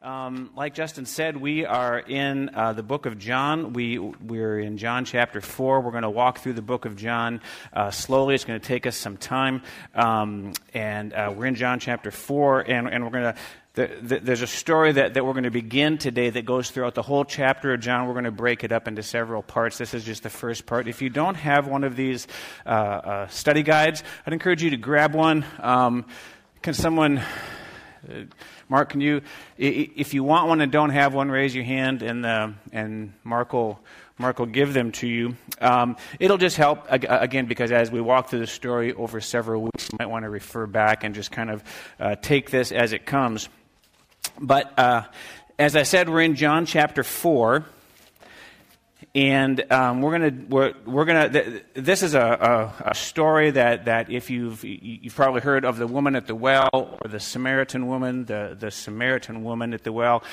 Like Justin said, we are in the book of John. We're in John chapter 4. We're going to walk through the book of John slowly. It's going to take us some time. And we're in John chapter 4, and we're going to... There's a story that we're going to begin today that goes throughout the whole chapter of John. We're going to break it up into several parts. This is just the first part. If you don't have one of these study guides, I'd encourage you to grab one. Can someone... Mark, can you, if you want one and don't have one, raise your hand, and Mark will give them to you. It'll just help, again, because as we walk through the story over several weeks, you might want to refer back and just kind of take this as it comes. But as I said, we're in John chapter 4. And this is a story that if you've probably heard of the woman at the well, or the Samaritan woman, the Samaritan woman at the well.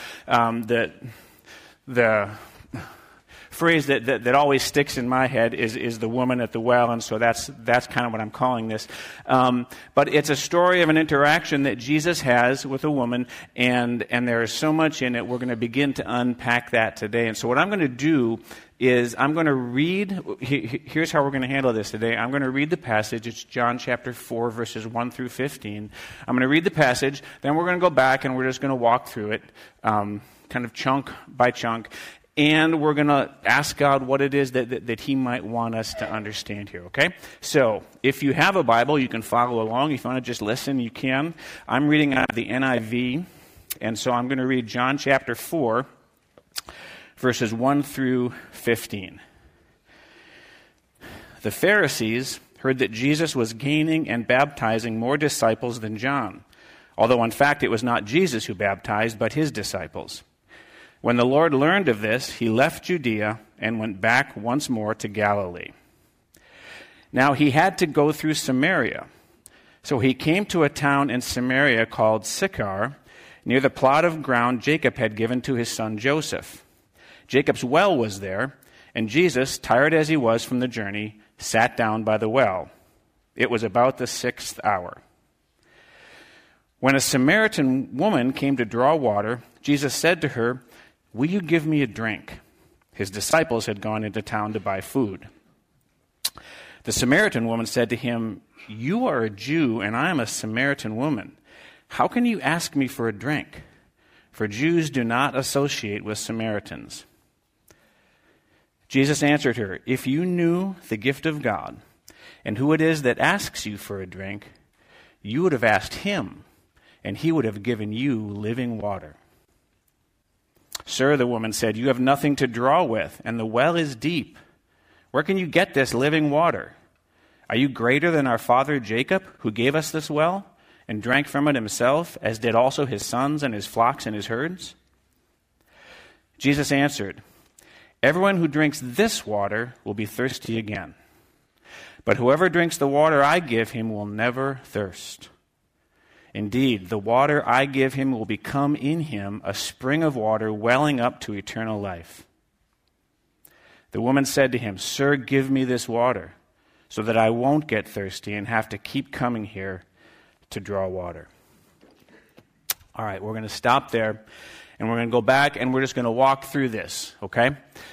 The phrase that always sticks in my head is the woman at the well, and so that's kind of what I'm calling this. But it's a story of an interaction that Jesus has with a woman, and there is so much in it. We're going to begin to unpack that today. And so what I'm going to do is I'm going to read, here's how we're going to handle this today. I'm going to read the passage. It's John chapter 4, verses 1 through 15. I'm going to read the passage, then we're going to go back and we're just going to walk through it, kind of chunk by chunk. And we're going to ask God what it is that He might want us to understand here, okay? So, if you have a Bible, you can follow along. If you want to just listen, you can. I'm reading out of the NIV, and so I'm going to read John chapter 4, verses 1 through 15. The Pharisees heard that Jesus was gaining and baptizing more disciples than John, although in fact it was not Jesus who baptized, but his disciples. When the Lord learned of this, he left Judea and went back once more to Galilee. Now he had to go through Samaria. So he came to a town in Samaria called Sychar, near the plot of ground Jacob had given to his son Joseph. Jacob's well was there, and Jesus, tired as he was from the journey, sat down by the well. It was about the 6th hour. When a Samaritan woman came to draw water, Jesus said to her, "Will you give me a drink?" His disciples had gone into town to buy food. The Samaritan woman said to him, "You are a Jew, and I am a Samaritan woman. How can you ask me for a drink?" For Jews do not associate with Samaritans. Jesus answered her, "If you knew the gift of God, and who it is that asks you for a drink, you would have asked him, and he would have given you living water." "Sir," the woman said, "you have nothing to draw with, and the well is deep. Where can you get this living water? Are you greater than our father Jacob, who gave us this well, and drank from it himself, as did also his sons and his flocks and his herds?" Jesus answered, "Everyone who drinks this water will be thirsty again. But whoever drinks the water I give him will never thirst. Indeed, the water I give him will become in him a spring of water welling up to eternal life." The woman said to him, "Sir, give me this water, so that I won't get thirsty and have to keep coming here to draw water." All right, we're going to stop there, and we're going to go back, and we're just going to walk through this, okay?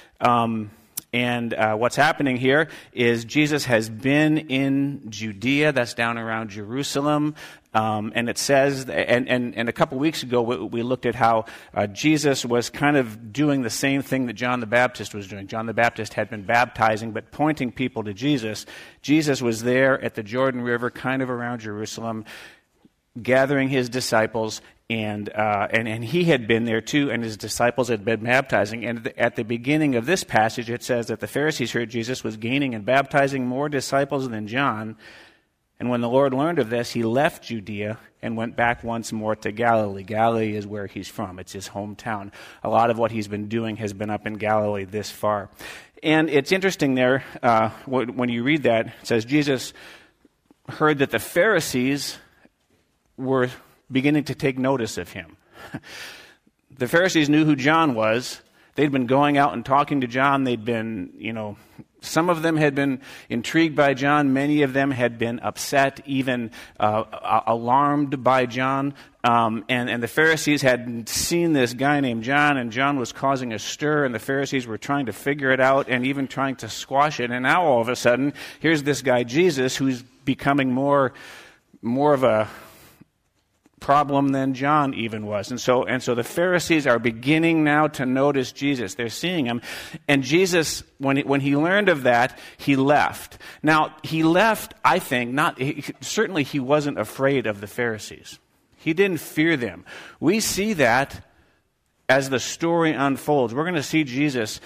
What's happening here is Jesus has been in Judea, that's down around Jerusalem, and it says, and a couple weeks ago we looked at how Jesus was kind of doing the same thing that John the Baptist was doing. John the Baptist had been baptizing, but pointing people to Jesus. Jesus was there at the Jordan River, kind of around Jerusalem, gathering his disciples, and he had been there too, and his disciples had been baptizing. And at the beginning of this passage, it says that the Pharisees heard Jesus was gaining and baptizing more disciples than John. And when the Lord learned of this, he left Judea and went back once more to Galilee. Galilee is where he's from. It's his hometown. A lot of what he's been doing has been up in Galilee this far. And it's interesting there, when you read that, it says Jesus heard that the Pharisees were beginning to take notice of him. The Pharisees knew who John was. They'd been going out and talking to John. They'd been, Some of them had been intrigued by John. Many of them had been upset, even alarmed by John. And the Pharisees had seen this guy named John, and John was causing a stir, and the Pharisees were trying to figure it out and even trying to squash it. And now all of a sudden, here's this guy Jesus who's becoming more of a problem than John even was. And so the Pharisees are beginning now to notice Jesus. They're seeing him. And Jesus, when he learned of that, he left. Now, he left, I think, certainly he wasn't afraid of the Pharisees. He didn't fear them. We see that as the story unfolds. We're going to see Jesus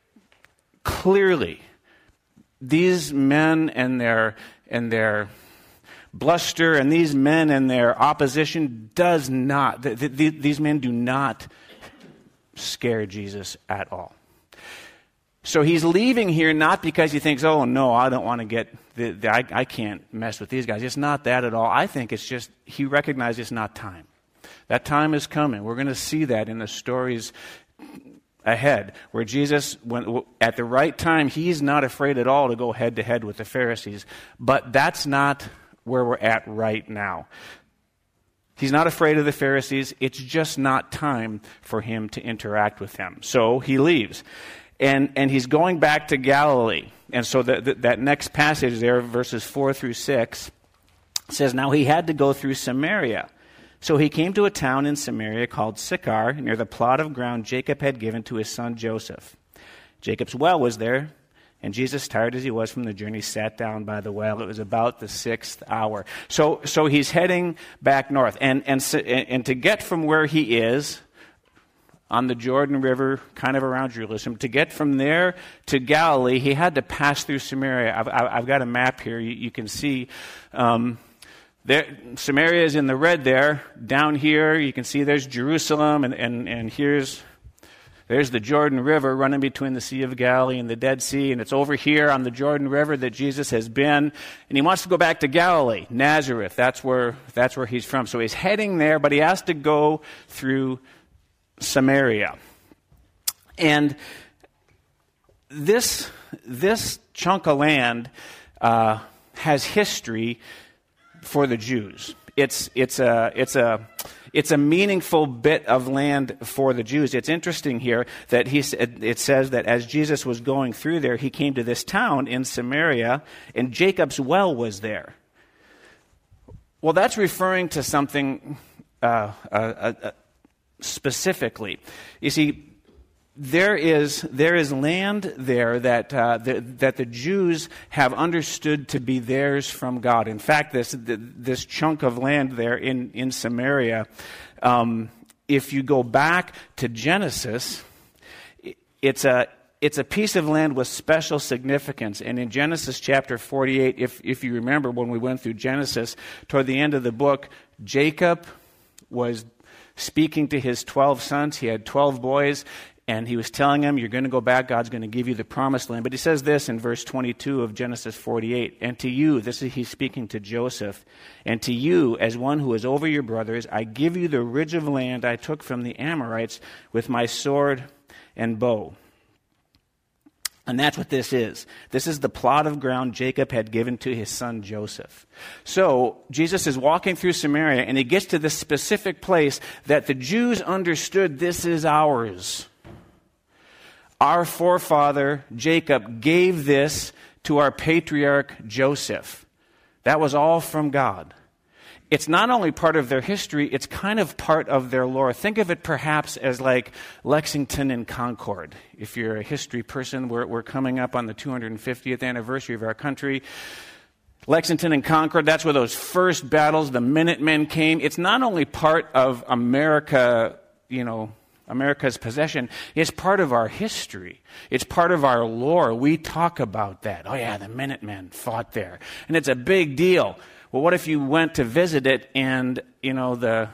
clearly. These men and their bluster, and these men and their opposition these men do not scare Jesus at all. So he's leaving here not because he thinks, oh no, I don't want to get, I can't mess with these guys. It's not that at all. I think it's just, he recognizes it's not time. That time is coming. We're going to see that in the stories ahead, where Jesus, at the right time, he's not afraid at all to go head to head with the Pharisees. But that's not where we're at right now. He's not afraid of the Pharisees. It's just not time for him to interact with them. So he leaves. And he's going back to Galilee. And so that next passage there, verses 4 through 6, says, now he had to go through Samaria. So he came to a town in Samaria called Sychar, near the plot of ground Jacob had given to his son Joseph. Jacob's well was there, and Jesus, tired as he was from the journey, sat down by the well. It was about the 6th hour. So he's heading back north. And to get from where he is, on the Jordan River, kind of around Jerusalem, to get from there to Galilee, he had to pass through Samaria. I've got a map here. You can see Samaria is in the red there. Down here, you can see there's Jerusalem, and there's the Jordan River running between the Sea of Galilee and the Dead Sea, and it's over here on the Jordan River that Jesus has been, and he wants to go back to Galilee, Nazareth. That's where he's from. So he's heading there, but he has to go through Samaria. And this chunk of land has history for the Jews. It's a meaningful bit of land for the Jews. It's interesting here that it says that as Jesus was going through there, he came to this town in Samaria, and Jacob's well was there. Well, that's referring to something specifically. You see, there is land there that the Jews have understood to be theirs from God. In fact, this chunk of land there in Samaria, if you go back to Genesis, it's a piece of land with special significance. And in Genesis chapter 48, if you remember when we went through Genesis, toward the end of the book, Jacob was speaking to his 12 sons. He had 12 boys, and he was telling them, you're going to go back, God's going to give you the promised land. But he says this in verse 22 of Genesis 48, and to you, he's speaking to Joseph, and to you, as one who is over your brothers, I give you the ridge of land I took from the Amorites with my sword and bow. And that's what this is. This is the plot of ground Jacob had given to his son Joseph. So Jesus is walking through Samaria, and he gets to this specific place that the Jews understood, this is ours. Our forefather Jacob gave this to our patriarch Joseph. That was all from God. It's not only part of their history, it's kind of part of their lore. Think of it perhaps as like Lexington and Concord. If you're a history person, we're coming up on the 250th anniversary of our country. Lexington and Concord, that's where those first battles, the Minutemen came. It's not only part of America, America's possession, it's part of our history. It's part of our lore. We talk about that. Oh yeah, the Minutemen fought there. And it's a big deal. Well, what if you went to visit it and, the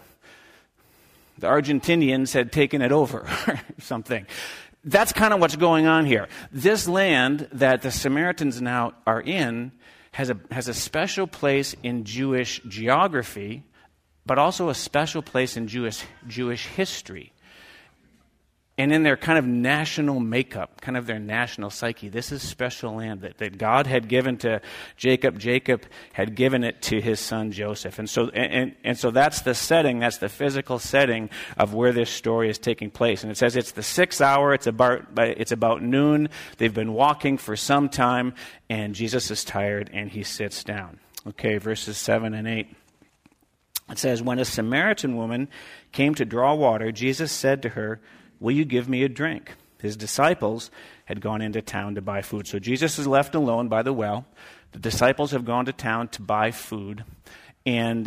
Argentinians had taken it over or something? That's kind of what's going on here. This land that the Samaritans now are in has a special place in Jewish geography, but also a special place in Jewish history. And in their kind of national makeup, kind of their national psyche, this is special land that God had given to Jacob. Jacob had given it to his son Joseph. And so that's the setting, that's the physical setting of where this story is taking place. And it says it's the 6th hour, it's about noon. They've been walking for some time, and Jesus is tired, and he sits down. Okay, verses 7 and 8. It says, when a Samaritan woman came to draw water, Jesus said to her, will you give me a drink? His disciples had gone into town to buy food. So Jesus is left alone by the well. The disciples have gone to town to buy food. And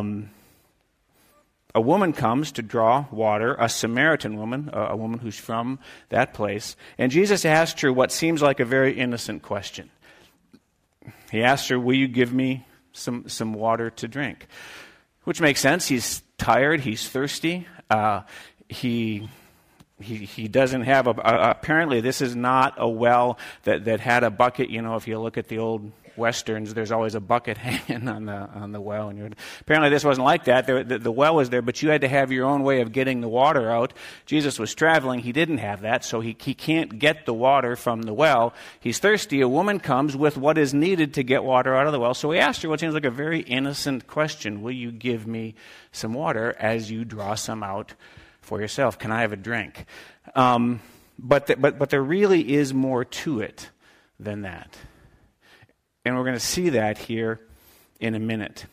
a woman comes to draw water, a Samaritan woman, a woman who's from that place. And Jesus asked her what seems like a very innocent question. He asked her, will you give me some water to drink? Which makes sense. He's tired. He's thirsty. He doesn't have apparently this is not a well that had a bucket. You know, if you look at the old Westerns, there's always a bucket hanging on the well. And apparently this wasn't like that. The well was there, but you had to have your own way of getting the water out. Jesus was traveling. He didn't have that, so he can't get the water from the well. He's thirsty. A woman comes with what is needed to get water out of the well. So he asked her what seems like a very innocent question. Will you give me some water as you draw some out for yourself? Can I have a drink? But there really is more to it than that. And we're going to see that here in a minute.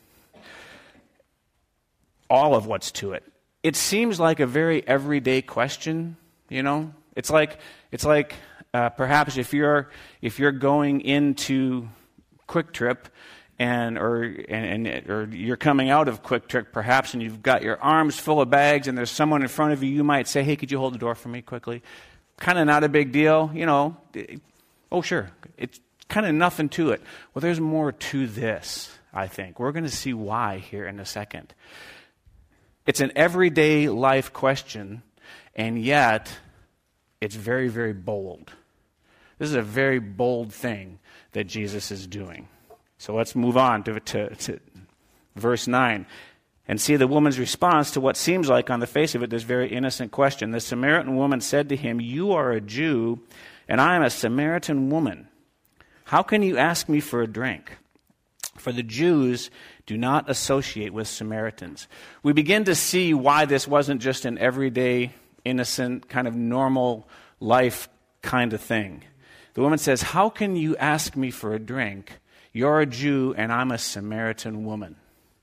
All of what's to it. It seems like a very everyday question, you know? It's like perhaps if you're going into Quick Trip or you're coming out of Quick Trip perhaps, and you've got your arms full of bags, and there's someone in front of you, you might say, hey, could you hold the door for me quickly? Kind of not a big deal, you know. Oh, sure. It's kind of nothing to it. Well, there's more to this, I think. We're going to see why here in a second. It's an everyday life question, and yet it's very, very bold. This is a very bold thing that Jesus is doing. So let's move on to verse 9 and see the woman's response to what seems like, on the face of it, this very innocent question. The Samaritan woman said to him, you are a Jew, and I am a Samaritan woman. How can you ask me for a drink? For the Jews do not associate with Samaritans. We begin to see why this wasn't just an everyday, innocent, kind of normal life kind of thing. The woman says, how can you ask me for a drink? You're a Jew, and I'm a Samaritan woman.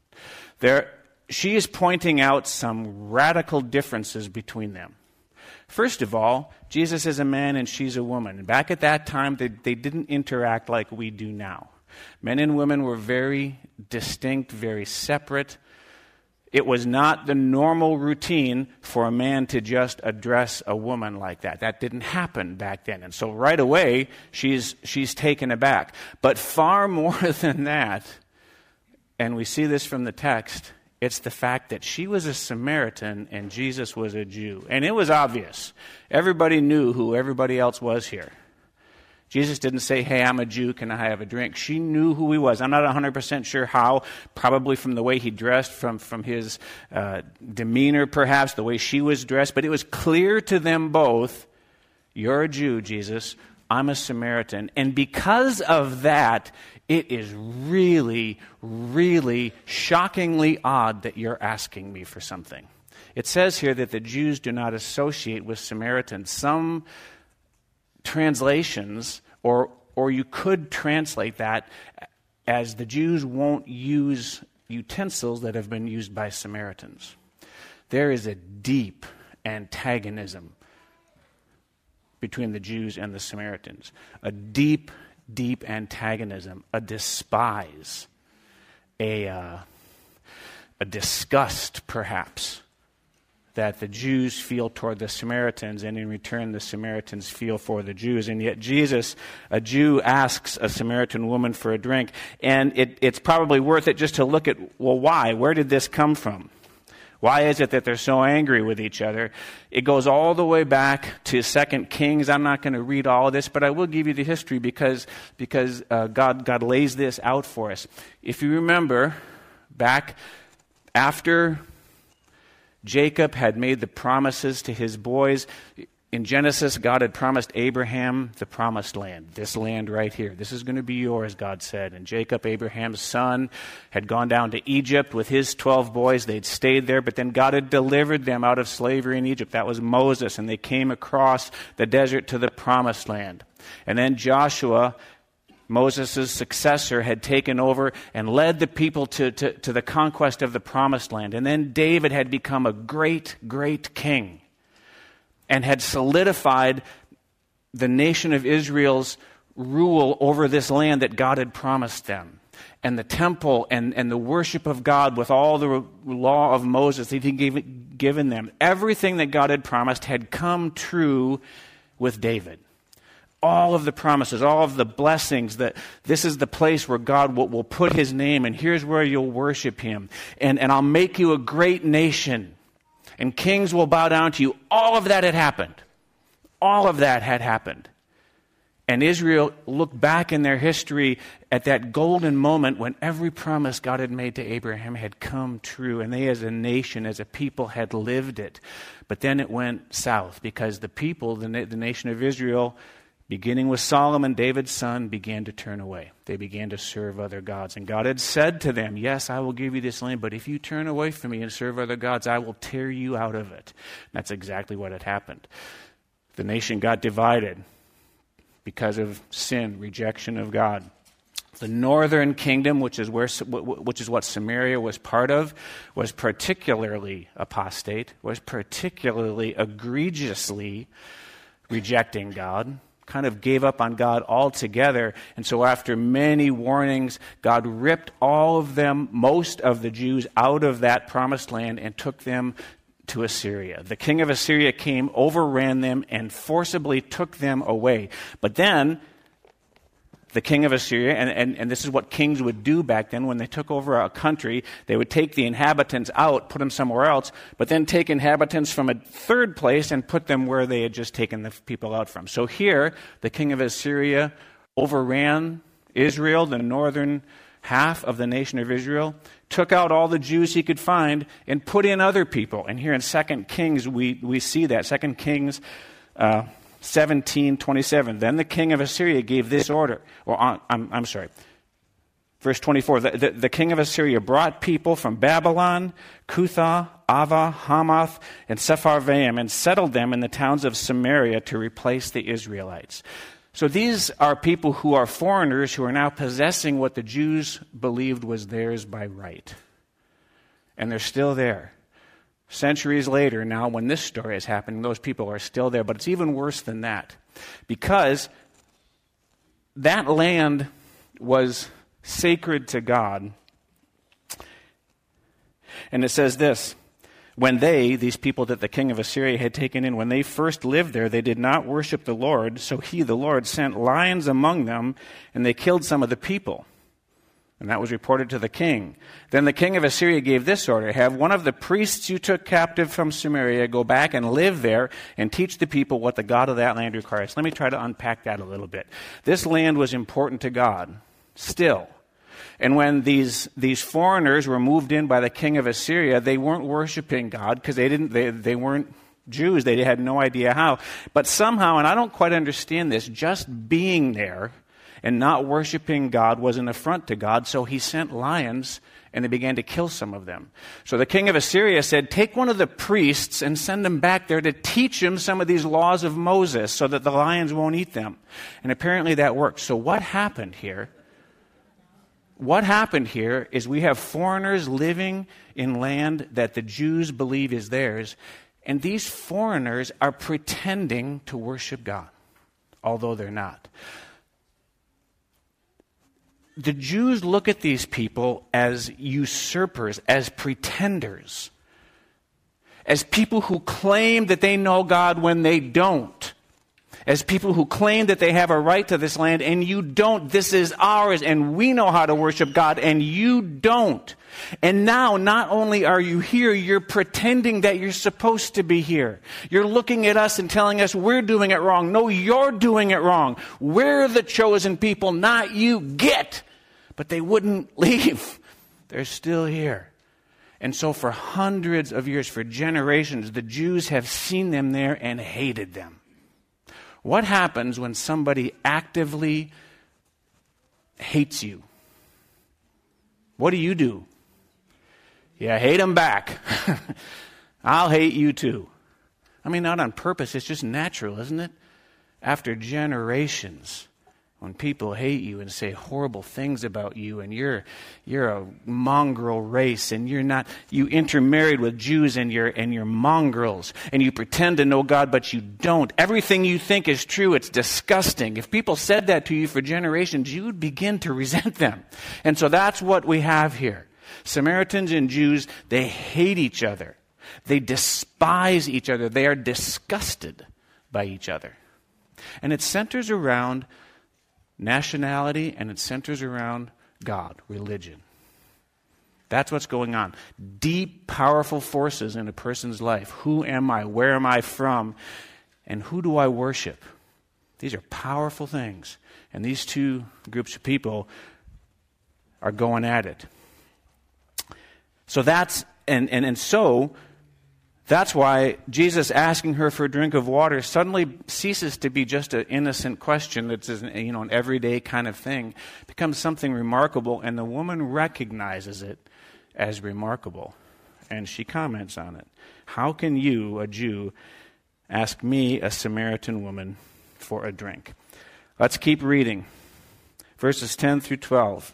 She is pointing out some radical differences between them. First of all, Jesus is a man and she's a woman. Back at that time, they didn't interact like we do now. Men and women were very distinct, very separate. It was not the normal routine for a man to just address a woman like that. That didn't happen back then. And so right away, she's taken aback. But far more than that, and we see this from the text, it's the fact that she was a Samaritan and Jesus was a Jew. And it was obvious. Everybody knew who everybody else was here. Jesus didn't say, hey, I'm a Jew, can I have a drink? She knew who he was. I'm not 100% sure how, probably from the way he dressed, from his demeanor perhaps, the way she was dressed. But it was clear to them both, you're a Jew, Jesus, I'm a Samaritan. And because of that, it is really, really shockingly odd that you're asking me for something. It says here that the Jews do not associate with Samaritans. Some translations, or you could translate that as the Jews won't use utensils that have been used by Samaritans. There is a deep antagonism between the Jews and the Samaritans. A deep, deep antagonism, a despise, a disgust perhaps, that the Jews feel toward the Samaritans, and in return the Samaritans feel for the Jews. And yet Jesus, a Jew, asks a Samaritan woman for a drink. And it's probably worth it just to look at, well, why? Where did this come from? Why is it that they're so angry with each other? It goes all the way back to 2 Kings. I'm not going to read all of this, but I will give you the history because God lays this out for us. If you remember, back after Jacob had made the promises to his boys, In Genesis, God had promised Abraham the promised land, this land right here. This is going to be yours, God said. And Jacob, Abraham's son, had gone down to Egypt with his 12 boys. They'd stayed there, but then God had delivered them out of slavery in Egypt. That was Moses, and they came across the desert to the promised land. And then Joshua, Moses' successor, had taken over and led the people to the conquest of the promised land. And then David had become a great, great king and had solidified the nation of Israel's rule over this land that God had promised them. And the temple and the worship of God with all the law of Moses that he had given them. Everything that God had promised had come true with David. All of the promises, all of the blessings, that this is the place where God will put his name, and here's where you'll worship him. And I'll make you a great nation, and kings will bow down to you. All of that had happened. All of that had happened. And Israel looked back in their history at that golden moment when every promise God had made to Abraham had come true, and they as a nation, as a people, had lived it. But then it went south because the people, the nation of Israel, beginning with Solomon, David's son, began to turn away. They began to serve other gods. And God had said to them, yes, I will give you this land, but if you turn away from me and serve other gods, I will tear you out of it. That's exactly what had happened. The nation got divided because of sin, rejection of God. The northern kingdom, which is what Samaria was part of, was particularly apostate, was particularly egregiously rejecting God, kind of gave up on God altogether. And so after many warnings, God ripped all of them, most of the Jews, out of that promised land and took them to Assyria. The king of Assyria came, overran them, and forcibly took them away. But then the king of Assyria, and this is what kings would do back then when they took over a country, they would take the inhabitants out, put them somewhere else, but then take inhabitants from a third place and put them where they had just taken the people out from. So here, the king of Assyria overran Israel, the northern half of the nation of Israel, took out all the Jews he could find, and put in other people. And here in 2 Kings, we see that. 2 Kings 17:27. Then the king of Assyria gave this order. Verse 24. The king of Assyria brought people from Babylon, Cuthah, Ava, Hamath, and Sepharvaim, and settled them in the towns of Samaria to replace the Israelites. So these are people who are foreigners who are now possessing what the Jews believed was theirs by right. And they're still there. Centuries later, now when this story is happening, those people are still there. But it's even worse than that. Because that land was sacred to God. And it says this: when they, these people that the king of Assyria had taken in, when they first lived there, they did not worship the Lord. So he, the Lord, sent lions among them, and they killed some of the people. And that was reported to the king. Then the king of Assyria gave this order: have one of the priests you took captive from Samaria go back and live there and teach the people what the God of that land requires. Let me try to unpack that a little bit. This land was important to God, still. And when these foreigners were moved in by the king of Assyria, they weren't worshiping God because they weren't Jews. They had no idea how. But somehow, and I don't quite understand this, just being there and not worshiping God was an affront to God, so he sent lions and they began to kill some of them. So the king of Assyria said, take one of the priests and send them back there to teach him some of these laws of Moses so that the lions won't eat them. And apparently that worked. So what happened here? What happened here is we have foreigners living in land that the Jews believe is theirs, and these foreigners are pretending to worship God, although they're not. The Jews look at these people as usurpers, as pretenders, as people who claim that they know God when they don't, as people who claim that they have a right to this land and you don't. This is ours and we know how to worship God and you don't. And now, not only are you here, you're pretending that you're supposed to be here. You're looking at us and telling us we're doing it wrong. No, you're doing it wrong. We're the chosen people, not you. But they wouldn't leave. They're still here. And so for hundreds of years, for generations, the Jews have seen them there and hated them. What happens when somebody actively hates you? What do? You hate them back. I'll hate you too. I mean, not on purpose. It's just natural, isn't it? After generations, when people hate you and say horrible things about you, and you're a mongrel race, and you intermarried with Jews, and you're mongrels, and you pretend to know God, but you don't. Everything you think is true. It's disgusting. If people said that to you for generations, you would begin to resent them. And so that's what we have here. Samaritans and Jews, they hate each other. They despise each other. They are disgusted by each other. And it centers around nationality, and it centers around God, religion. That's what's going on. Deep, powerful forces in a person's life. Who am I? Where am I from? And who do I worship? These are powerful things. And these two groups of people are going at it. So that's why Jesus asking her for a drink of water suddenly ceases to be just an innocent question that's an everyday kind of thing. It becomes something remarkable, and the woman recognizes it as remarkable. And she comments on it. How can you, a Jew, ask me, a Samaritan woman, for a drink? Let's keep reading. Verses 10 through 12.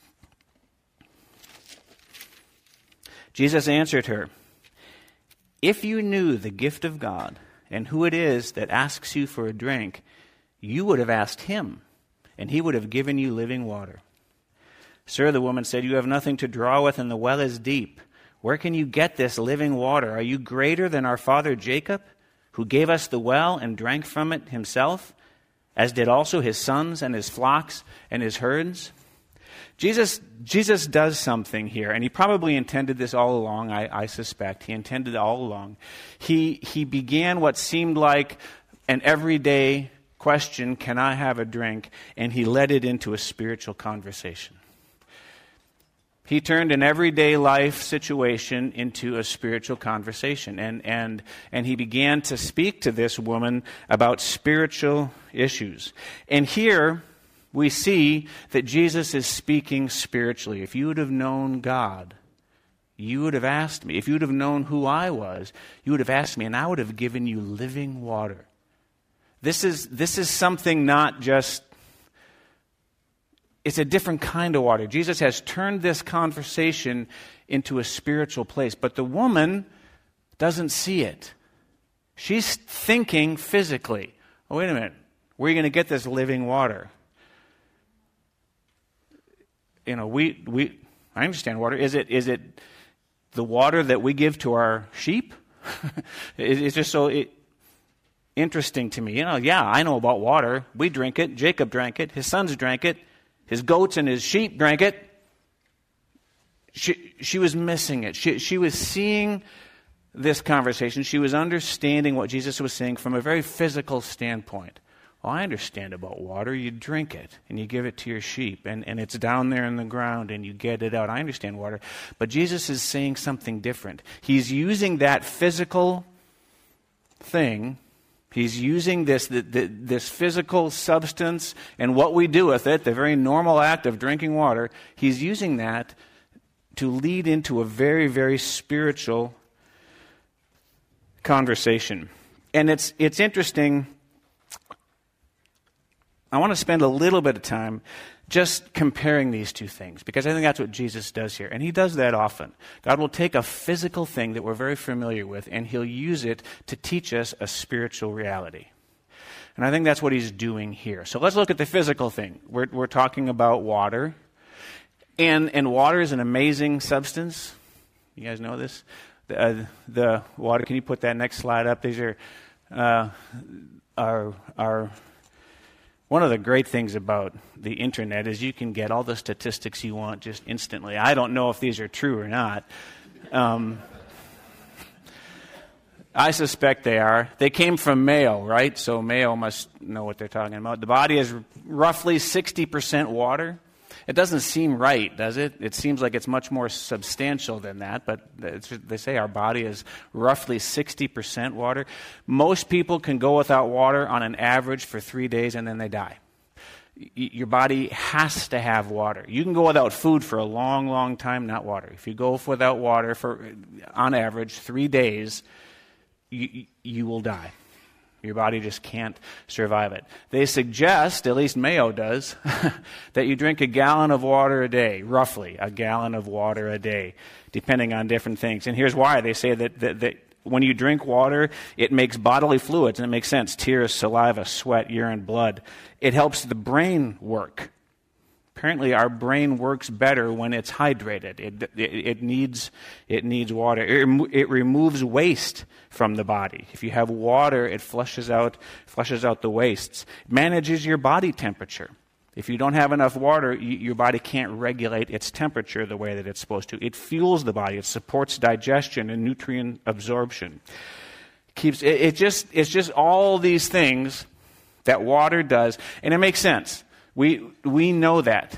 Jesus answered her, "If you knew the gift of God and who it is that asks you for a drink, you would have asked him, and he would have given you living water." "Sir," the woman said, "you have nothing to draw with, and the well is deep. Where can you get this living water? Are you greater than our father Jacob, who gave us the well and drank from it himself, as did also his sons and his flocks and his herds?" Jesus does something here, and he probably intended this all along, I suspect. He intended it all along. He began what seemed like an everyday question, can I have a drink? And he led it into a spiritual conversation. He turned an everyday life situation into a spiritual conversation. And he began to speak to this woman about spiritual issues. And here we see that Jesus is speaking spiritually. If you would have known God, you would have asked me. If you would have known who I was, you would have asked me, and I would have given you living water. This is something not just, it's a different kind of water. Jesus has turned this conversation into a spiritual place, but the woman doesn't see it. She's thinking physically. Oh, wait a minute. Where are you going to get this living water? I understand water. Is it the water that we give to our sheep? It's just so interesting to me. I know about water. We drink it. Jacob drank it. His sons drank it. His goats and his sheep drank it. She was missing it. She was seeing this conversation. She was understanding what Jesus was saying from a very physical standpoint. Well, I understand about water. You drink it, and you give it to your sheep, and it's down there in the ground, and you get it out. I understand water. But Jesus is saying something different. He's using that physical thing. He's using this physical substance and what we do with it, the very normal act of drinking water. He's using that to lead into a very, very spiritual conversation. And it's interesting. I want to spend a little bit of time just comparing these two things, because I think that's what Jesus does here. And he does that often. God will take a physical thing that we're very familiar with, and he'll use it to teach us a spiritual reality. And I think that's what he's doing here. So let's look at the physical thing. We're talking about water. And water is an amazing substance. You guys know this? The water, can you put that next slide up? These are our one of the great things about the internet is you can get all the statistics you want just instantly. I don't know if these are true or not. I suspect they are. They came from Mayo, right? So Mayo must know what they're talking about. The body is roughly 60% water. It doesn't seem right, does it? It seems like it's much more substantial than that, but they say our body is roughly 60% water. Most people can go without water on an average for 3 days and then they die. Your body has to have water. You can go without food for a long, long time, not water. If you go without water for, on average, 3 days, you will die. Your body just can't survive it. They suggest, at least Mayo does, that you drink a gallon of water a day, roughly a gallon of water a day, depending on different things. And here's why. They say that when you drink water, it makes bodily fluids, and it makes sense. Tears, saliva, sweat, urine, blood. It helps the brain work. Apparently, our brain works better when it's hydrated. It needs water. It removes waste from the body. If you have water, it flushes out the wastes. It manages your body temperature. If you don't have enough water, your body can't regulate its temperature the way that it's supposed to. It fuels the body. It supports digestion and nutrient absorption. It's just all these things that water does, and it makes sense. We know that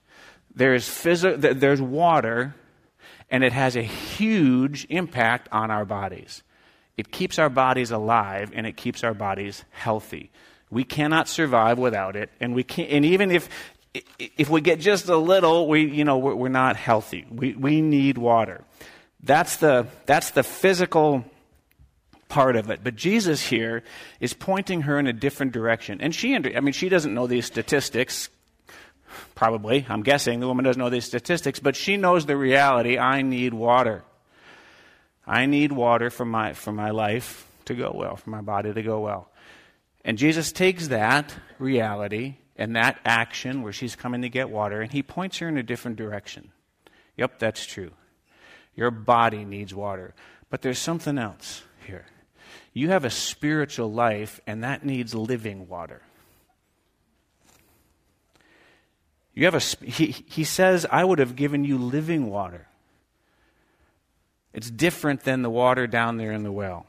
there's water, and it has a huge impact on our bodies. It keeps our bodies alive, and it keeps our bodies healthy. We cannot survive without it, and we can't. And even if we get just a little, we're not healthy. We need water. That's the physical part of it. But Jesus here is pointing her in a different direction, and she doesn't know these statistics. Probably, I'm guessing the woman doesn't know these statistics, but she knows the reality. I need water. I need water for my life to go well, for my body to go well. And Jesus takes that reality and that action where she's coming to get water, and he points her in a different direction. Yep, that's true. Your body needs water. But there's something else here. You have a spiritual life, and that needs living water. He says, I would have given you living water. It's different than the water down there in the well.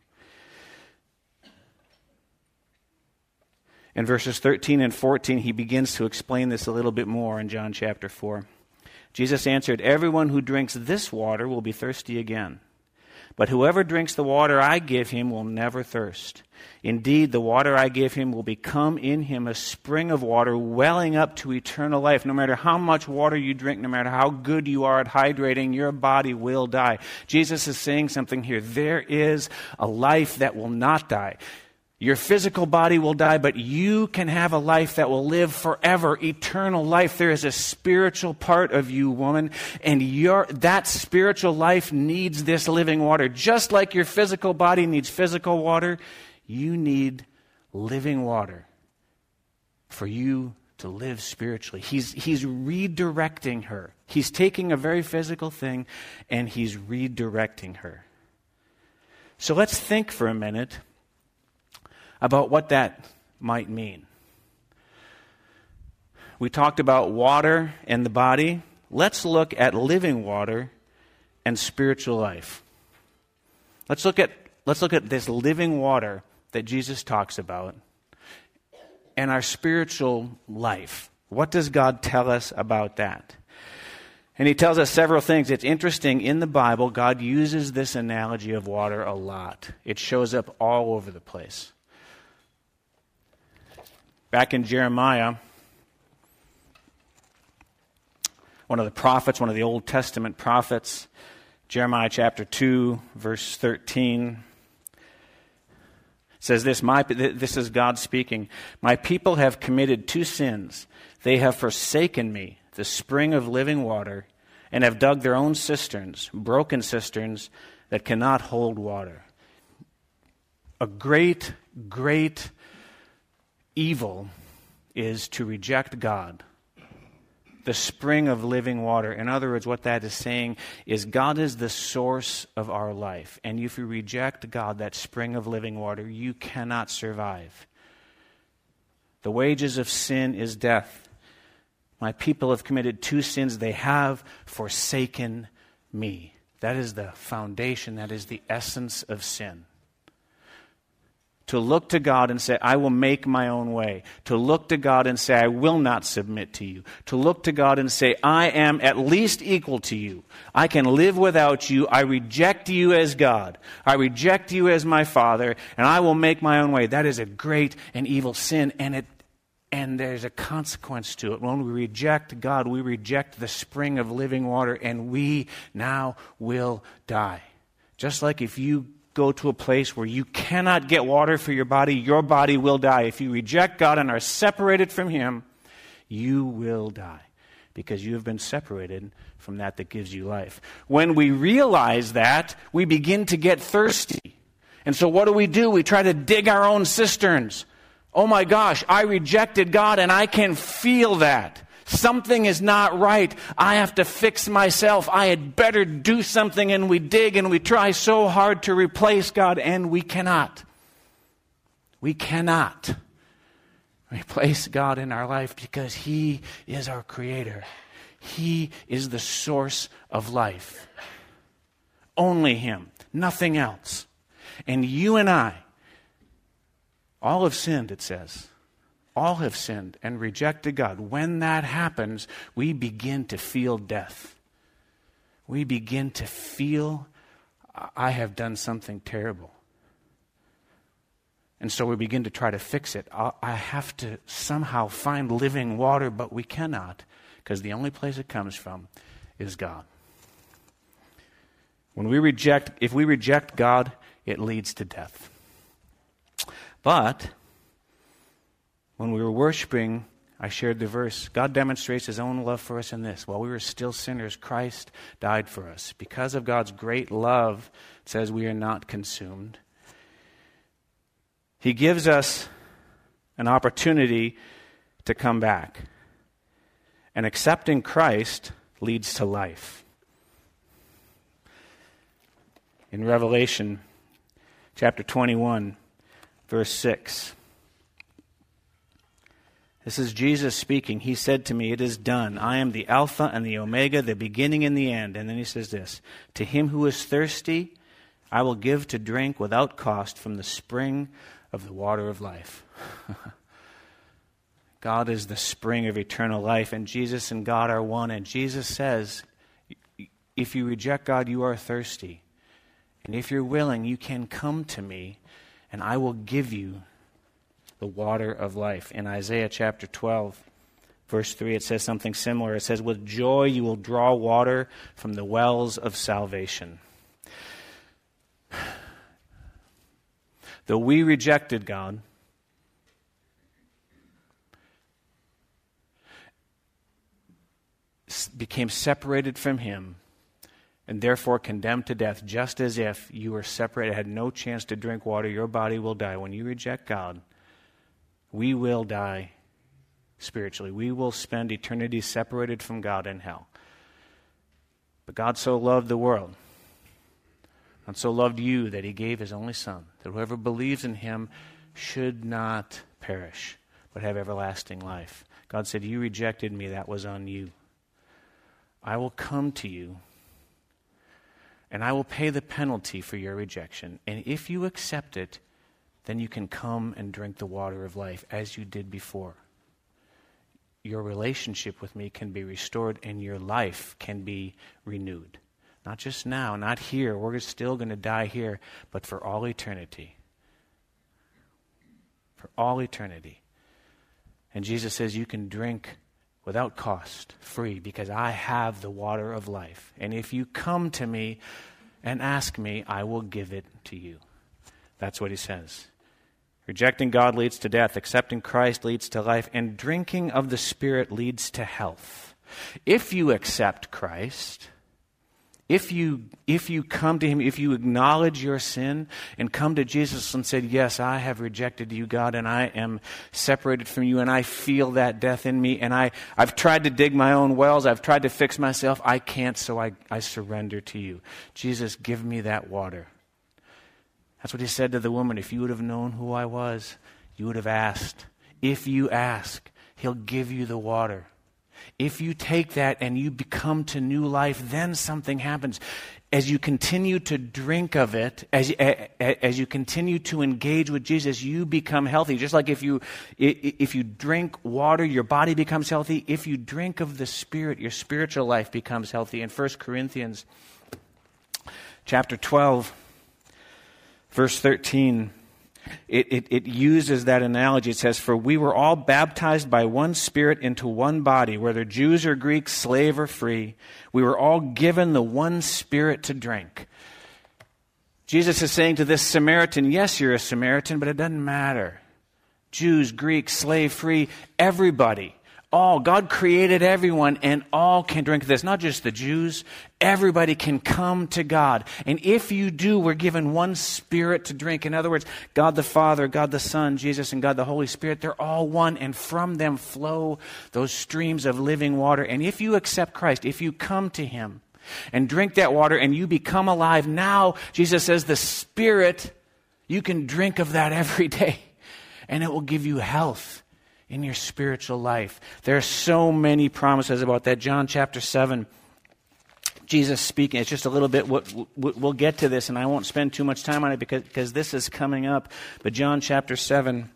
In verses 13 and 14, he begins to explain this a little bit more in John chapter 4. Jesus answered, everyone who drinks this water will be thirsty again. But whoever drinks the water I give him will never thirst. Indeed, the water I give him will become in him a spring of water welling up to eternal life. No matter how much water you drink, no matter how good you are at hydrating, your body will die. Jesus is saying something here. There is a life that will not die. Your physical body will die, but you can have a life that will live forever, eternal life. There is a spiritual part of you, woman, and that spiritual life needs this living water. Just like your physical body needs physical water, you need living water for you to live spiritually. He's redirecting her. He's taking a very physical thing, and he's redirecting her. So let's think for a minute about what that might mean. We talked about water and the body. Let's look at living water and spiritual life. Let's look at this living water that Jesus talks about and our spiritual life. What does God tell us about that? And he tells us several things. It's interesting, in the Bible, God uses this analogy of water a lot. It shows up all over the place. Back in Jeremiah, one of the prophets, one of the Old Testament prophets, Jeremiah chapter 2, verse 13, says this, this is God speaking, my people have committed two sins. They have forsaken me, the spring of living water, and have dug their own cisterns, broken cisterns that cannot hold water. A great, great evil is to reject God, the spring of living water. In other words, what that is saying is God is the source of our life. And if you reject God, that spring of living water, you cannot survive. The wages of sin is death. My people have committed two sins. They have forsaken me. That is the foundation. That is the essence of sin. To look to God and say, I will make my own way. To look to God and say, I will not submit to you. To look to God and say, I am at least equal to you. I can live without you. I reject you as God. I reject you as my Father, and I will make my own way. That is a great and evil sin, and there's a consequence to it. When we reject God, we reject the spring of living water, and we now will die. Just like if you go to a place where you cannot get water for your body will die. If you reject God and are separated from Him, you will die because you have been separated from that gives you life. When we realize that, we begin to get thirsty. And so what do? We try to dig our own cisterns. Oh my gosh, I rejected God and I can feel that. Something is not right. I have to fix myself. I had better do something. And we dig and we try so hard to replace God, and we cannot. We cannot replace God in our life because He is our Creator. He is the source of life. Only Him, nothing else. And you and I, all have sinned, it says. All have sinned and rejected God. When that happens, we begin to feel death. We begin to feel, I have done something terrible. And so we begin to try to fix it. I have to somehow find living water, but we cannot, because the only place it comes from is God. If we reject God, it leads to death. But when we were worshiping, I shared the verse, God demonstrates His own love for us in this. While we were still sinners, Christ died for us. Because of God's great love, it says we are not consumed. He gives us an opportunity to come back. And accepting Christ leads to life. In Revelation chapter 21, verse 6, this is Jesus speaking. He said to me, it is done. I am the Alpha and the Omega, the beginning and the end. And then He says this, to him who is thirsty, I will give to drink without cost from the spring of the water of life. God is the spring of eternal life, and Jesus and God are one. And Jesus says, if you reject God, you are thirsty. And if you're willing, you can come to me, and I will give you the water of life. In Isaiah chapter 12, verse 3, it says something similar. It says, with joy you will draw water from the wells of salvation. Though we rejected God, became separated from Him, and therefore condemned to death, just as if you were separated, had no chance to drink water, your body will die. When you reject God, we will die spiritually. We will spend eternity separated from God in hell. But God so loved the world, and so loved you, that He gave His only Son, that whoever believes in Him should not perish, but have everlasting life. God said, you rejected me, that was on you. I will come to you, and I will pay the penalty for your rejection. And if you accept it, then you can come and drink the water of life as you did before. Your relationship with me can be restored, and your life can be renewed. Not just now, not here. We're still going to die here, but for all eternity. For all eternity. And Jesus says you can drink without cost, free, because I have the water of life. And if you come to me and ask me, I will give it to you. That's what He says. Rejecting God leads to death. Accepting Christ leads to life. And drinking of the Spirit leads to health. If you accept Christ, if you come to Him, if you acknowledge your sin and come to Jesus and said, yes, I have rejected you, God, and I am separated from you, and I feel that death in me, and I've tried to dig my own wells, I've tried to fix myself, I can't, so I surrender to you. Jesus, give me that water. That's what He said to the woman. If you would have known who I was, you would have asked. If you ask, He'll give you the water. If you take that and you become to new life, then something happens. as you continue to drink of it, as you continue to engage with Jesus, you become healthy. Just like if you drink water, your body becomes healthy. If you drink of the Spirit, your spiritual life becomes healthy. In 1 Corinthians chapter 12, verse 13, it uses that analogy. It says, "For we were all baptized by one Spirit into one body, whether Jews or Greeks, slave or free. We were all given the one Spirit to drink." Jesus is saying to this Samaritan, yes, you're a Samaritan, but it doesn't matter. Jews, Greeks, slave, free, everybody. All. God created everyone, and all can drink this. Not just the Jews. Everybody can come to God. And if you do, we're given one Spirit to drink. In other words, God the Father, God the Son, Jesus, and God the Holy Spirit, they're all one, and from them flow those streams of living water. And if you accept Christ, if you come to Him and drink that water and you become alive, now, Jesus says, the Spirit, you can drink of that every day, and it will give you health in your spiritual life. There are so many promises about that. John chapter 7, Jesus speaking. It's just a little bit, we'll get to this, and I won't spend too much time on it because this is coming up. But John chapter 7,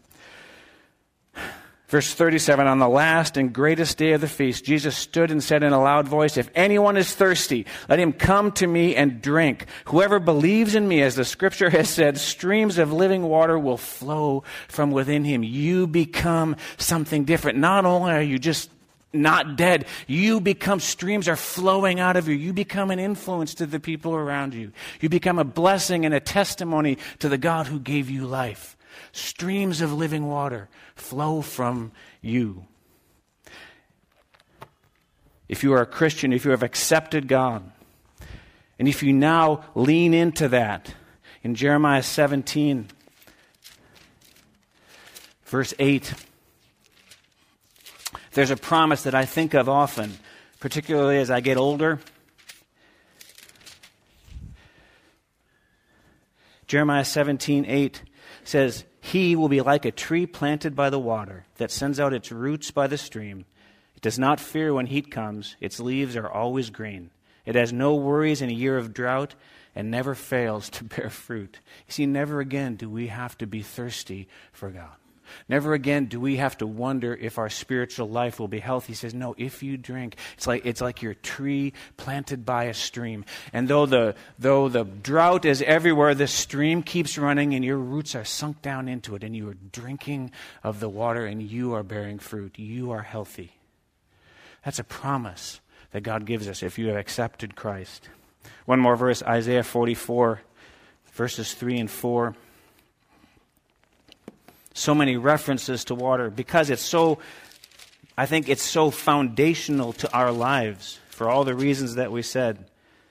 verse 37, "On the last and greatest day of the feast, Jesus stood and said in a loud voice, 'If anyone is thirsty, let him come to me and drink. Whoever believes in me, as the Scripture has said, streams of living water will flow from within him.'" You become something different. Not only are you just not dead, you become, streams are flowing out of you. You become an influence to the people around you. You become a blessing and a testimony to the God who gave you life. Streams of living water flow from you. If you are a Christian, if you have accepted God, and if you now lean into that, in Jeremiah 17, verse 8, there's a promise that I think of often, particularly as I get older. Jeremiah 17:8 says, "He will be like a tree planted by the water that sends out its roots by the stream. It does not fear when heat comes. Its leaves are always green. It has no worries in a year of drought and never fails to bear fruit." You see, never again do we have to be thirsty for God. Never again do we have to wonder if our spiritual life will be healthy. He says, no, if you drink, it's like you're a tree planted by a stream. And though the drought is everywhere, the stream keeps running and your roots are sunk down into it and you are drinking of the water and you are bearing fruit. You are healthy. That's a promise that God gives us if you have accepted Christ. One more verse, Isaiah 44, verses 3 and 4. So many references to water because I think it's so foundational to our lives for all the reasons that we said.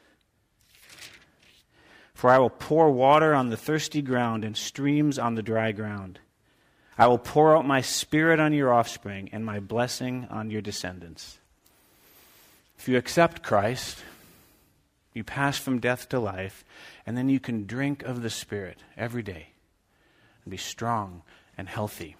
"For I will pour water on the thirsty ground and streams on the dry ground. I will pour out my Spirit on your offspring and my blessing on your descendants." If you accept Christ, you pass from death to life, and then you can drink of the Spirit every day and be strong and healthy.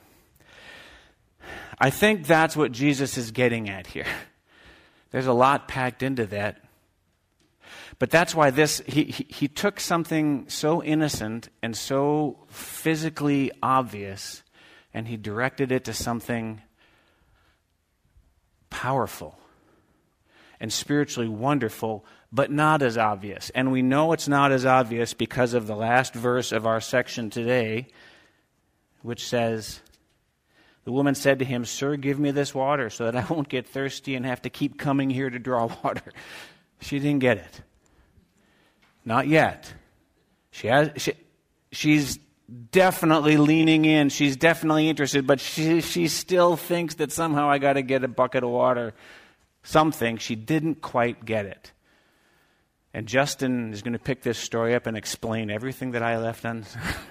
I think that's what Jesus is getting at here. There's a lot packed into that. But that's why he took something so innocent and so physically obvious, and he directed it to something powerful and spiritually wonderful, but not as obvious. And we know it's not as obvious because of the last verse of our section today, which says, "The woman said to him, 'Sir, give me this water so that I won't get thirsty and have to keep coming here to draw water.'" She didn't get it. Not yet. She's definitely leaning in. She's definitely interested, but she still thinks that somehow I got to get a bucket of water. Something. She didn't quite get it. And Justin is going to pick this story up and explain everything that I left on.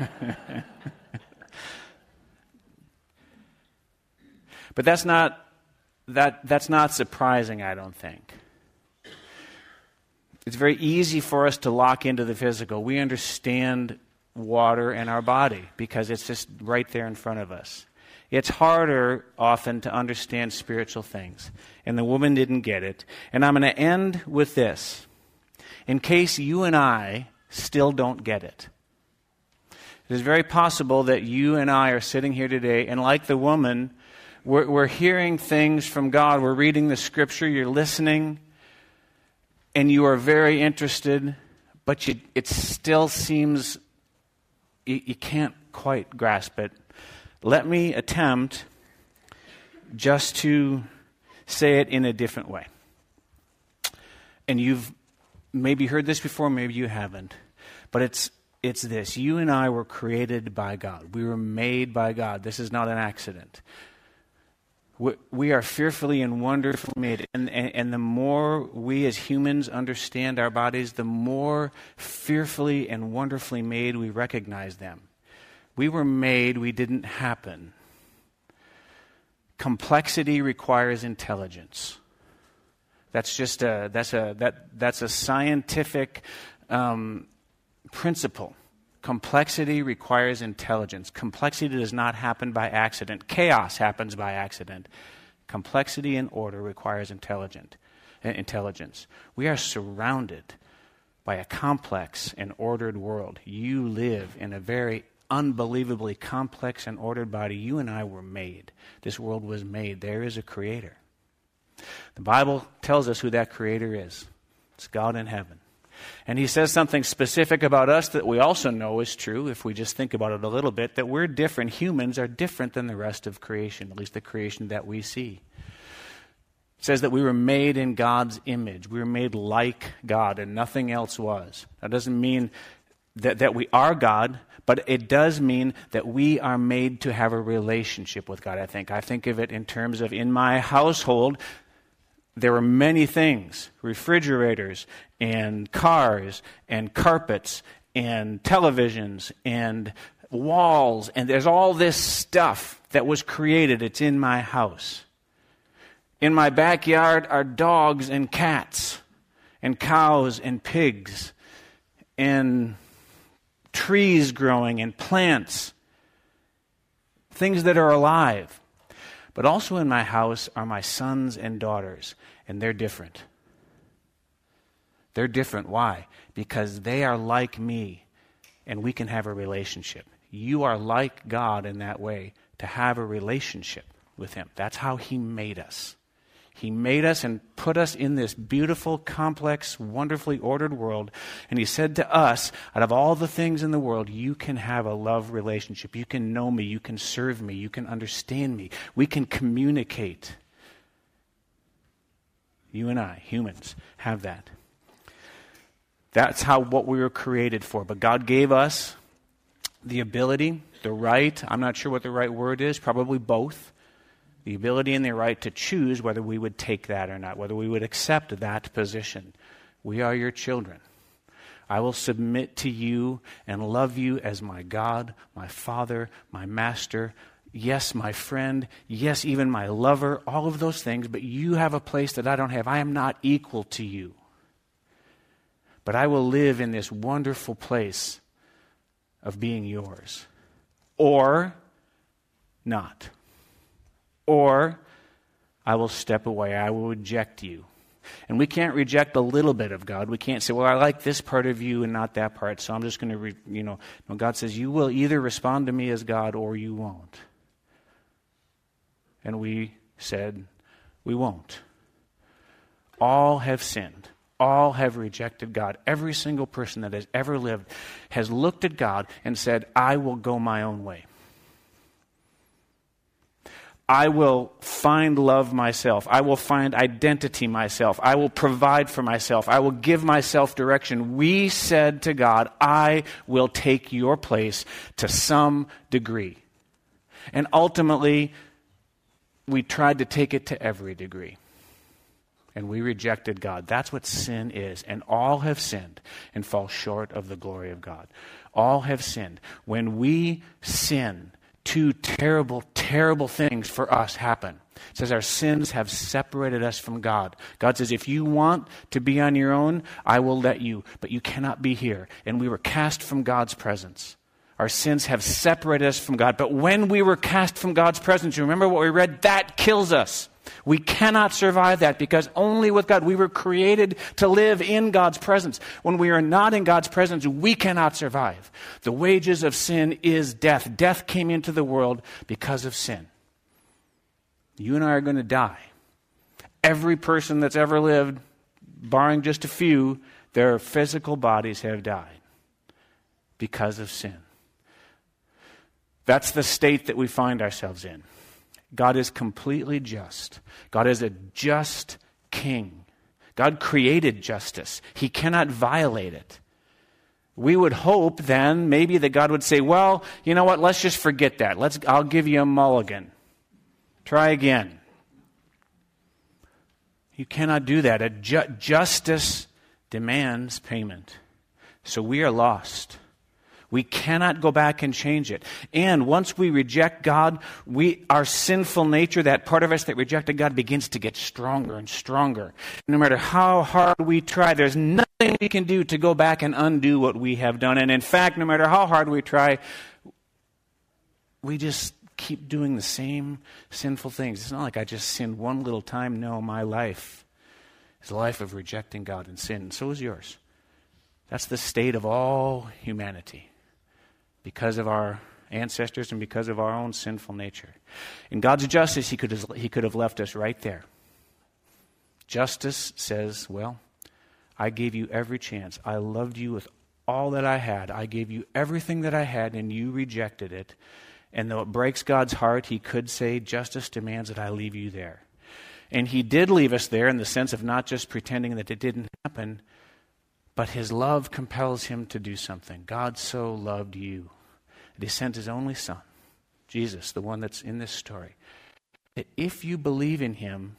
But that's not surprising, I don't think. It's very easy for us to lock into the physical. We understand water in our body because it's just right there in front of us. It's harder often to understand spiritual things. And the woman didn't get it. And I'm going to end with this. in case you and I still don't get it. It is very possible that you and I are sitting here today, and like the woman, we're hearing things from God. We're reading the Scripture. You're listening, and you are very interested, but it still seems you can't quite grasp it. Let me attempt just to say it in a different way. And you've maybe heard this before, maybe you haven't. But it's this. You and I were created by God. We were made by God. This is not an accident. We are fearfully and wonderfully made. And the more we as humans understand our bodies, the more fearfully and wonderfully made we recognize them. We were made, we didn't happen. Complexity requires intelligence. That's just that's a scientific principle. Complexity requires intelligence. Complexity does not happen by accident. Chaos happens by accident. Complexity and order requires intelligence. We are surrounded by a complex and ordered world. You live in a very unbelievably complex and ordered body. You and I were made. This world was made. There is a creator. The Bible tells us who that creator is. It's God in heaven. And he says something specific about us that we also know is true, if we just think about it a little bit, that we're different. Humans are different than the rest of creation, at least the creation that we see. It says that we were made in God's image. We were made like God, and nothing else was. That doesn't mean that we are God, but it does mean that we are made to have a relationship with God, I think. I think of it in terms of, in my household, there were many things, refrigerators and cars and carpets and televisions and walls, and there's all this stuff that was created. It's in my house. In my backyard are dogs and cats and cows and pigs and trees growing and plants, things that are alive. But also in my house are my sons and daughters, and they're different. They're different. Why? Because they are like me, and we can have a relationship. You are like God in that way, to have a relationship with Him. That's how He made us. He made us and put us in this beautiful, complex, wonderfully ordered world. And He said to us, out of all the things in the world, you can have a love relationship. You can know me. You can serve me. You can understand me. We can communicate. You and I, humans, have that. That's what we were created for. But God gave us the ability, the right, I'm not sure what the right word is, probably both. The ability and the right to choose whether we would take that or not, whether we would accept that position. We are your children. I will submit to you and love you as my God, my Father, my Master, yes, my friend, yes, even my lover, all of those things, but you have a place that I don't have. I am not equal to you. But I will live in this wonderful place of being yours. Or not. Or I will step away. I will reject you. And we can't reject a little bit of God. We can't say, well, I like this part of you and not that part, so I'm just going to, No, God says, you will either respond to me as God or you won't. And we said, we won't. All have sinned. All have rejected God. Every single person that has ever lived has looked at God and said, I will go my own way. I will find love myself. I will find identity myself. I will provide for myself. I will give myself direction. We said to God, I will take your place to some degree. And ultimately, we tried to take it to every degree. And we rejected God. That's what sin is. And all have sinned and fall short of the glory of God. All have sinned. When we sin, two terrible, terrible things for us happen. It says our sins have separated us from God. God says, if you want to be on your own, I will let you, but you cannot be here. And we were cast from God's presence. Our sins have separated us from God. But when we were cast from God's presence, you remember what we read? That kills us. We cannot survive that because only with God, we were created to live in God's presence. When we are not in God's presence, we cannot survive. The wages of sin is death. Death came into the world because of sin. You and I are going to die. Every person that's ever lived, barring just a few, their physical bodies have died because of sin. That's the state that we find ourselves in. God is completely just. God is a just king. God created justice. He cannot violate it. We would hope then maybe that God would say, well, you know what, let's just forget that. I'll give you a mulligan. Try again. You cannot do that. Justice demands payment. So we are lost. We cannot go back and change it. And once we reject God, our sinful nature, that part of us that rejected God, begins to get stronger and stronger. No matter how hard we try, there's nothing we can do to go back and undo what we have done. And in fact, no matter how hard we try, we just keep doing the same sinful things. It's not like I just sinned one little time. No, my life is a life of rejecting God and sin. And so is yours. That's the state of all humanity. Because of our ancestors and because of our own sinful nature. In God's justice, He could have left us right there. Justice says, well, I gave you every chance. I loved you with all that I had. I gave you everything that I had, and you rejected it. And though it breaks God's heart, He could say, justice demands that I leave you there. And He did leave us there in the sense of not just pretending that it didn't happen, but His love compels Him to do something. God so loved you that He sent His only Son, Jesus, the one that's in this story, that if you believe in Him,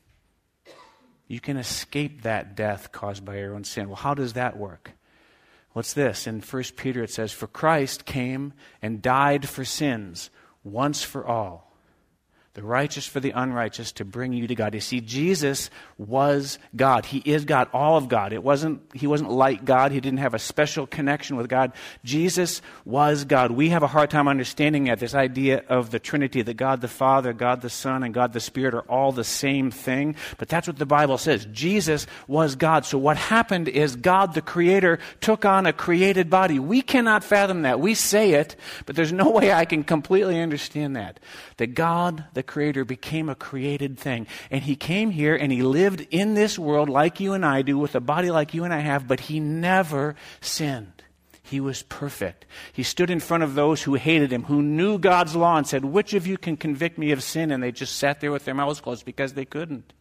you can escape that death caused by your own sin. Well, how does that work? What's this? In 1 Peter it says, for Christ came and died for sins once for all, the righteous for the unrighteous, to bring you to God. You see, Jesus was God. He is God, all of God. He wasn't like God. He didn't have a special connection with God. Jesus was God. We have a hard time understanding that, this idea of the Trinity, that God the Father, God the Son, and God the Spirit are all the same thing. But that's what the Bible says. Jesus was God. So what happened is God, the Creator, took on a created body. We cannot fathom that. We say it, but there's no way I can completely understand that. That God, the Creator, became a created thing. And He came here and He lived in this world like you and I do, with a body like you and I have, but He never sinned. He was perfect. He stood in front of those who hated Him, who knew God's law, and said, which of you can convict me of sin? And they just sat there with their mouths closed because they couldn't.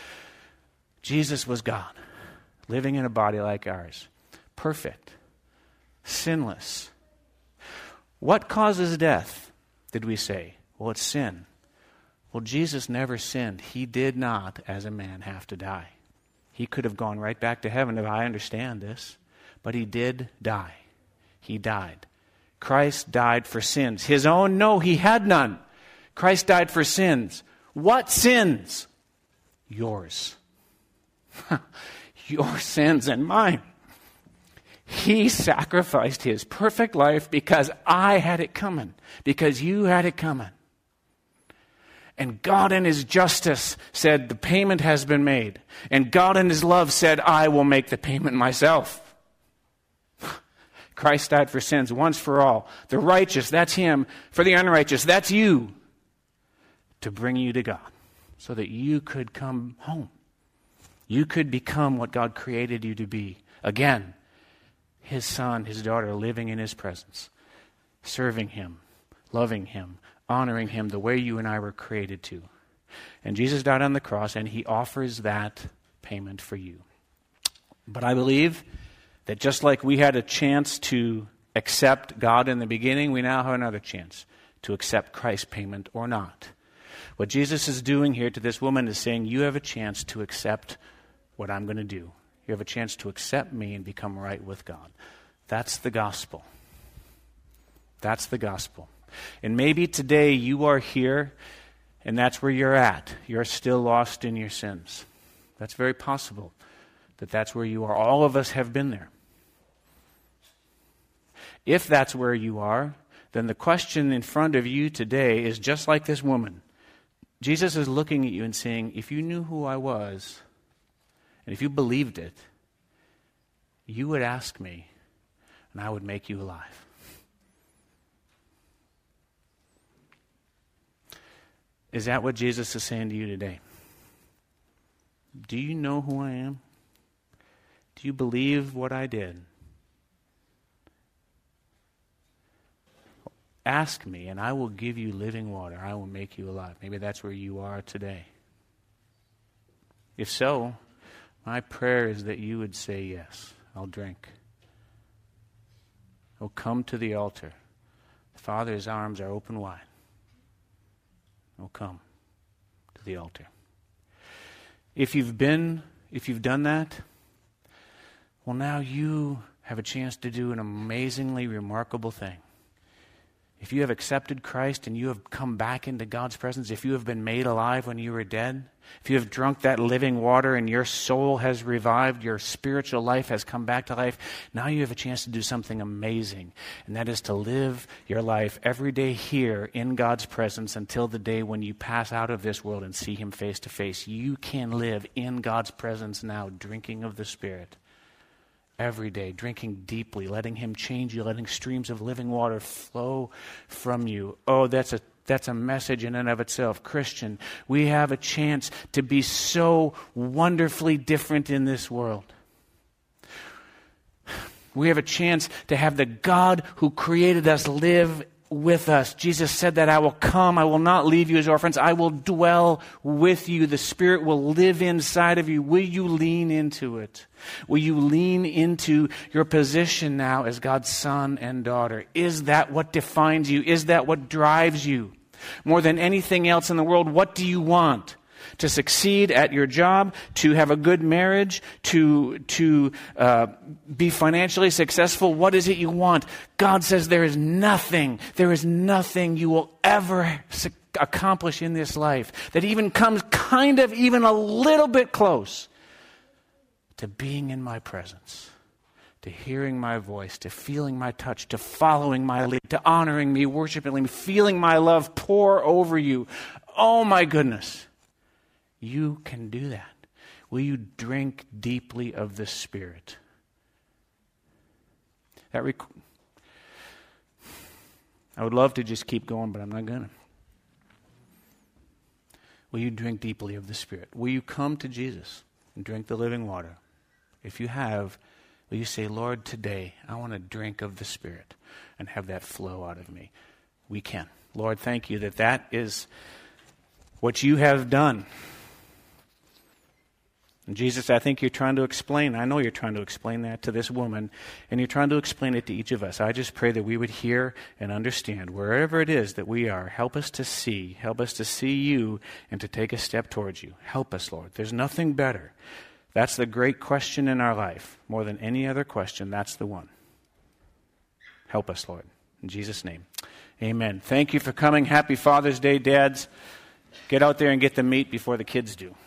Jesus was God, living in a body like ours. Perfect. Sinless. What causes death, did we say? Well, it's sin. Well, Jesus never sinned. He did not, as a man, have to die. He could have gone right back to heaven, if I understand this. But He did die. He died. Christ died for sins. His own? No, He had none. Christ died for sins. What sins? Yours. Your sins and mine. He sacrificed His perfect life because I had it coming. Because you had it coming. And God in His justice said, the payment has been made. And God in His love said, I will make the payment myself. Christ died for sins once for all. The righteous, that's Him. For the unrighteous, that's you. To bring you to God. So that you could come home. You could become what God created you to be. Again, His son, His daughter, living in His presence. Serving Him. Loving Him. Honoring Him the way you and I were created to. And Jesus died on the cross, and He offers that payment for you. But I believe that just like we had a chance to accept God in the beginning, we now have another chance to accept Christ's payment or not. What Jesus is doing here to this woman is saying, you have a chance to accept what I'm going to do. You have a chance to accept me and become right with God. That's the gospel. That's the gospel. And maybe today you are here and that's where you're at. You're still lost in your sins. That's very possible that that's where you are. All of us have been there. If that's where you are, then the question in front of you today is just like this woman. Jesus is looking at you and saying, if you knew who I was, and if you believed it, you would ask me, and I would make you alive. Is that what Jesus is saying to you today? Do you know who I am? Do you believe what I did? Ask me, and I will give you living water. I will make you alive. Maybe that's where you are today. If so, my prayer is that you would say, yes, I'll drink. Oh, come to the altar. The Father's arms are open wide. Oh, come to the altar. If you've done that, well, now you have a chance to do an amazingly remarkable thing. If you have accepted Christ and you have come back into God's presence, if you have been made alive when you were dead, if you have drunk that living water and your soul has revived, your spiritual life has come back to life, now you have a chance to do something amazing. And that is to live your life every day here in God's presence until the day when you pass out of this world and see Him face to face. You can live in God's presence now, drinking of the Spirit. Every day, drinking deeply, letting Him change you, letting streams of living water flow from you. Oh, that's a message in and of itself. Christian, we have a chance to be so wonderfully different in this world. We have a chance to have the God who created us live with us. Jesus said that I will come, I will not leave you as orphans, I will dwell with you. The Spirit will live inside of you. Will you lean into it? Will you lean into your position now as God's son and daughter? Is that what defines you? Is that what drives you? More than anything else in the world, what do you want? To succeed at your job, to have a good marriage, to be financially successful. What is it you want? God says there is nothing you will ever accomplish in this life that even comes even a little bit close to being in my presence, to hearing my voice, to feeling my touch, to following my lead, to honoring me, worshiping me, feeling my love pour over you. Oh my goodness. You can do that. Will you drink deeply of the Spirit? I would love to just keep going, but I'm not going to. Will you drink deeply of the Spirit? Will you come to Jesus and drink the living water? If you have, will you say, Lord, today I want to drink of the Spirit and have that flow out of me? We can. Lord, thank you that is what you have done. And Jesus, I think you're trying to explain, I know you're trying to explain that to this woman, and you're trying to explain it to each of us. I just pray that we would hear and understand wherever it is that we are. Help us to see you and to take a step towards you. Help us, Lord. There's nothing better. That's the great question in our life. More than any other question, that's the one. Help us, Lord. In Jesus' name, amen. Thank you for coming. Happy Father's Day, dads. Get out there and get the meat before the kids do.